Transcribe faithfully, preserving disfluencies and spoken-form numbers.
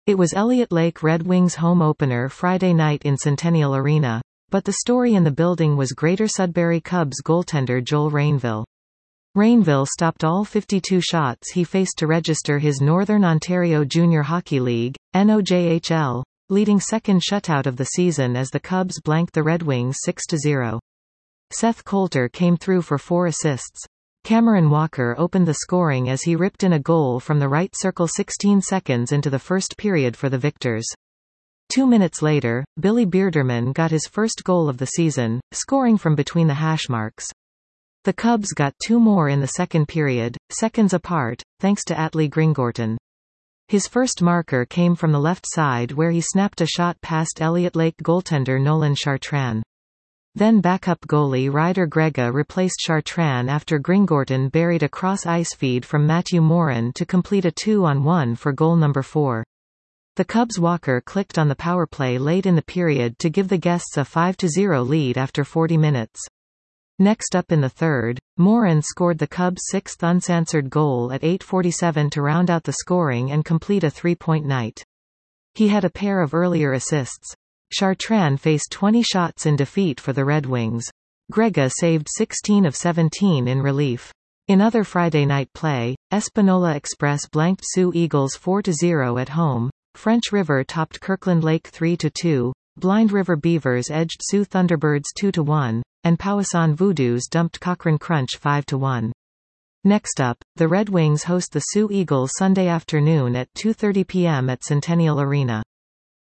It was Elliott Lake Red Wings' home opener Friday night in Centennial Arena, but the story in the building was Greater Sudbury Cubs goaltender Joel Rainville. Rainville stopped all fifty-two shots he faced to register his Northern Ontario Junior Hockey League, N O J H L, leading second shutout of the season as the Cubs blanked the Red Wings six to zero. Seth Coulter came through for four assists. Cameron Walker opened the scoring as he ripped in a goal from the right circle sixteen seconds into the first period for the Victors. Two minutes later, Billy Bearderman got his first goal of the season, scoring from between the hash marks. The Cubs got two more in the second period, seconds apart, thanks to Atlee Gringorton. His first marker came from the left side where he snapped a shot past Elliott Lake goaltender Nolan Chartrand. Then backup goalie Ryder Grega replaced Chartrand after Gringorton buried a cross-ice feed from Matthew Morin to complete a two on one for goal number four. The Cubs' Walker clicked on the power play late in the period to give the guests a five to zero lead after forty minutes. Next up in the third, Morin scored the Cubs' sixth unanswered goal at eight forty-seven to round out the scoring and complete a three-point night. He had a pair of earlier assists. Chartrand faced twenty shots in defeat for the Red Wings. Grega saved sixteen of seventeen in relief. In other Friday night play, Espanola Express blanked Sioux Eagles four to zero at home, French River topped Kirkland Lake three to two, Blind River Beavers edged Sioux Thunderbirds two to one, and Powassan Voodoos dumped Cochrane Crunch five to one. Next up, the Red Wings host the Sioux Eagles Sunday afternoon at two thirty p m at Centennial Arena.